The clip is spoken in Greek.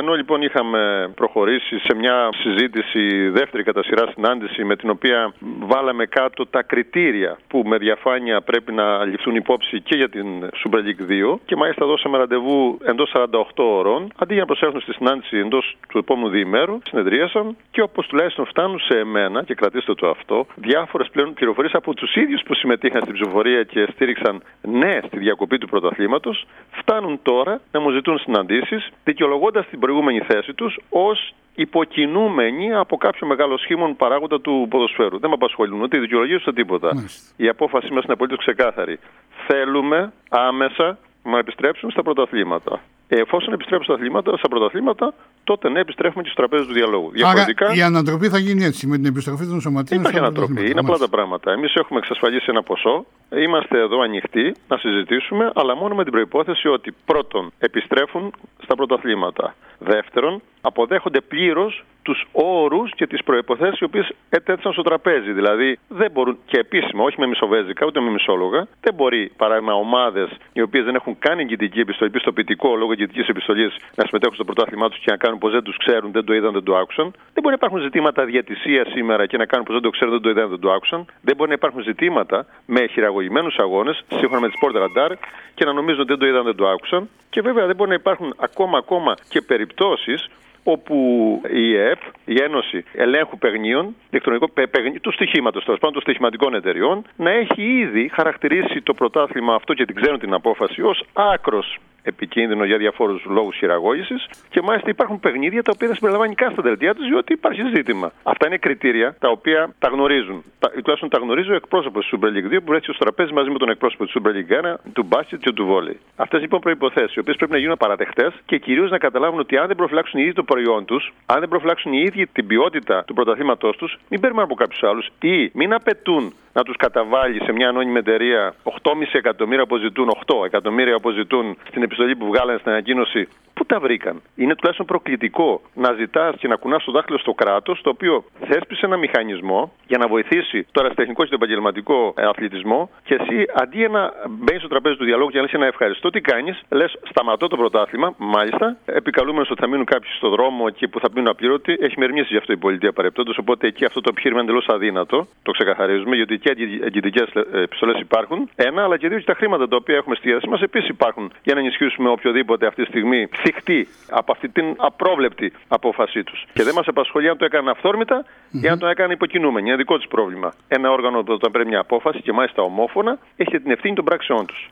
Ενώ λοιπόν είχαμε προχωρήσει σε μια συζήτηση, δεύτερη κατά σειρά συνάντηση, με την οποία βάλαμε κάτω τα κριτήρια που με διαφάνεια πρέπει να ληφθούν υπόψη και για την Super League 2, και μάλιστα δώσαμε ραντεβού εντός 48 ώρων, αντί για να προσέλθουν στη συνάντηση εντός του επόμενου διημέρου, συνεδρίασαν και όπως τουλάχιστον φτάνουν σε εμένα, και κρατήστε το αυτό, διάφορες πλέον πληροφορίες από τους ίδιους που συμμετείχαν στην ψηφοφορία και στήριξαν ναι στη διακοπή του πρωταθλήματος, φτάνουν τώρα να μου ζητούν συναντήσεις, δικαιολογώντας την προηγούμενη θέση τους ως υποκινούμενοι από κάποιο μεγάλο σχήμον παράγοντα του ποδοσφαίρου. Δεν με απασχολούν ούτε οι δικαιολογίες ούτε τίποτα. Η απόφασή μας είναι απολύτως ξεκάθαρη. Θέλουμε άμεσα να επιστρέψουν στα πρωταθλήματα. Εφόσον επιστρέψουν στα πρωταθλήματα, τότε ναι, επιστρέφουμε και στο τραπέζι του διαλόγου. Άρα η ανατροπή θα γίνει έτσι, με την επιστροφή των σωματείων. Υπάρχει ανατροπή. Είναι απλά τα πράγματα. Εμείς έχουμε εξασφαλίσει ένα ποσό. Είμαστε εδώ ανοιχτοί να συζητήσουμε, αλλά μόνο με την προϋπόθεση ότι πρώτον, επιστρέφουν στα πρωταθλήματα. Δεύτερον, αποδέχονται πλήρως τους όρους και τις προϋποθέσεις οι οποίες ετέθησαν στο τραπέζι. Δηλαδή, δεν μπορούν, και επίσημα, όχι με μισοβέζικα ούτε με μισόλογα, δεν μπορεί παράδειγμα ομάδες οι οποίες δεν έχουν κάνει εγκυτική επιστολή, πιστοποιητικό λόγω εγκυτικής επιστολής, να συμμετέχουν στο πρωτάθλημά τους και να κάνουν πως δεν τους ξέρουν, δεν το είδαν, δεν το άκουσαν. Δεν μπορεί να υπάρχουν ζητήματα διαιτησίας σήμερα και να κάνουν πως δεν το ξέρουν, δεν το είδαν, δεν το άκουσαν. Δεν μπορεί να υπάρχουν ζητήματα με χειραγωγημένους αγώνες, σύμφωνα με τη Sport Radar, και να νομίζουν ότι δεν το είδαν, δεν το άκουσαν. Και βέβαια δεν μπορεί να υπάρχουν ακόμα και περιπτώσεις όπου η ΕΕΠ, η Ένωση Ελέγχου Παιγνίων, του στοιχήματος, τέλος πάντων των στοιχηματικών εταιριών, να έχει ήδη χαρακτηρίσει το πρωτάθλημα αυτό, και την ξέρουν την απόφαση, ως άκρος επικίνδυνο για διαφόρους λόγους χειραγώγησης, και μάλιστα υπάρχουν παιχνίδια τα οποία δεν συμπεριλαμβάνει καν στα δελτία τους, διότι υπάρχει ζήτημα. Αυτά είναι κριτήρια τα οποία τα γνωρίζουν. Τουλάχιστον τα γνωρίζει ο εκπρόσωπος της Super League 2 που βρέθηκε στο τραπέζι μαζί με τον εκπρόσωπο της Super League 1, του μπάσκετ και του βόλεϊ. Αυτές λοιπόν προϋποθέσεις, οι οποίες πρέπει να γίνουν παραδεχτές και κυρίως να καταλάβουν ότι αν δεν προφυλάξουν οι ίδιοι το προϊόν τους, αν δεν προφυλάξουν οι ίδιοι την ποιότητα του πρωταθλήματός τους, μην παίρνουν από κάποιους άλλους ή μην απαιτούν να τους καταβάλει σε μια ανώνυμη εταιρεία 8,5 εκατομμύρια αποζητούν, 8 εκατομμύρια αποζητούν στην επιστολή που βγάλανε στην ανακοίνωση. Πού τα βρήκαν? Είναι τουλάχιστον προκλητικό να ζητάς και να κουνάς το δάχτυλο στο κράτος, το οποίο θέσπισε ένα μηχανισμό για να βοηθήσει το ερασιτεχνικό και τον επαγγελματικό αθλητισμό, και εσύ αντί να μπαίνεις στο τραπέζι του διαλόγου και να λες ένα ευχαριστώ, τι κάνεις? Λες σταματώ το πρωτάθλημα, μάλιστα, επικαλούμενος ότι θα μείνουν κάποιοι στο δρόμο και που θα μείνουν απλήρωτοι. Έχει μερμήσει γι' αυτό η πολιτεία παρεπτόντως, οπότε εκεί αυτό το επιχείρημα είναι εντελώς αδύνατο. Το ξεκαθαρίζουμε, γιατί και εγκυτικές επιστολές υπάρχουν. Ένα, αλλά και δύο, και τα χρήματα τα οποία έχουμε στη διάθεσή μας επίσης υπάρχουν για να ενισχύσουμε οποιοδήποτε αυτή τη στιγμή θυχτεί από αυτή την απρόβλεπτη απόφασή τους. Και δεν μας απασχολεί αν το έκαναν αυθόρμητα ή αν το έκαναν υποκινούμενοι. Είναι δικό τους πρόβλημα. Ένα όργανο που όταν παίρνει μια απόφαση, και μάλιστα ομόφωνα, έχει την ευθύνη των πράξεών τους.